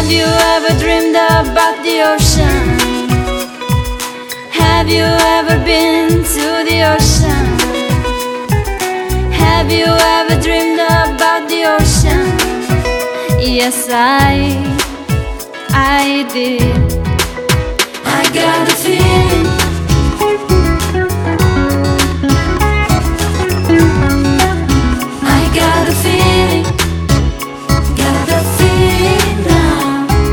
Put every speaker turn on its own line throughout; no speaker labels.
Have you ever dreamed about the ocean? Have you ever been to the ocean? Have you ever dreamed about the ocean? Yes, I did. I got a feeling. I got a feeling. Got a feeling now.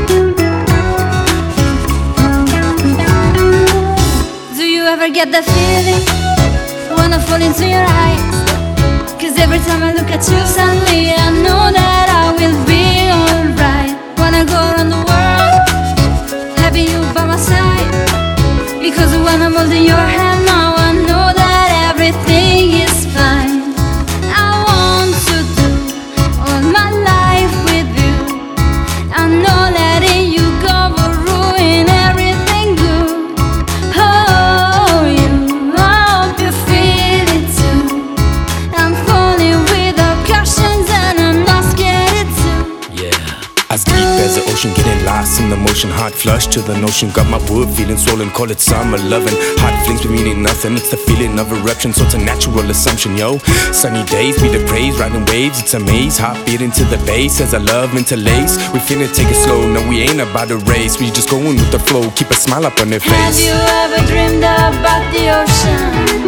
Do you ever get that feeling? Wanna fall into your eyes? 'Cause every time I look at you, suddenly I know that I will be alright. Wanna go around the world, having you by my side. Because when I'm holding your hand now, I know that everything is fine. I want to do all my life with you. I know letting you go will ruin everything good. Oh, you, I hope you feel it too. I'm falling without cautions and I'm not scared too.
As deep as the ocean, getting lost in the motion. Heart flush to the notion. Got my wood feeling swollen. Call it summer loving. Hot flings be meaning nothing. It's the feeling of eruption, so it's a natural assumption, yo. Sunny days be the praise, riding waves. It's a maze. Heartbeat into the bass as our love interlace. We finna take it slow. No, we ain't about a race. We just going with the flow. Keep a smile up on their face.
Have you ever dreamed about the ocean?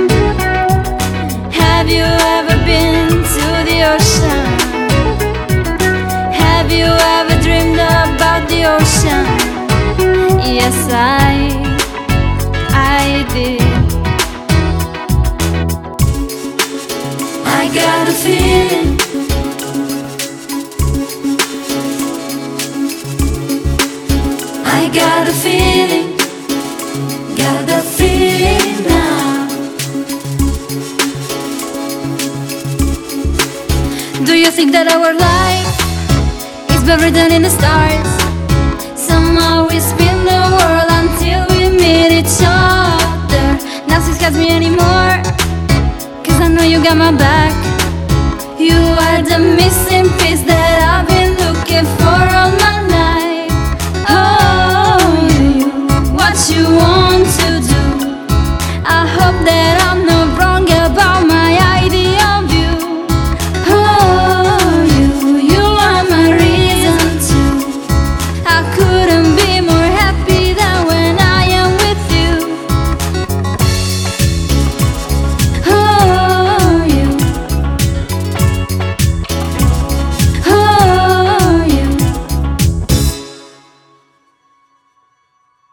Have you ever been to the ocean? Have you ever dreamed about the ocean? Yes, I did. I got a feeling. I got a feeling. Got a feeling now. Do you think that our life is better than in the stars? Somehow we spin the world until we meet each other. Nothing scares me anymore, 'cause I know you got my back.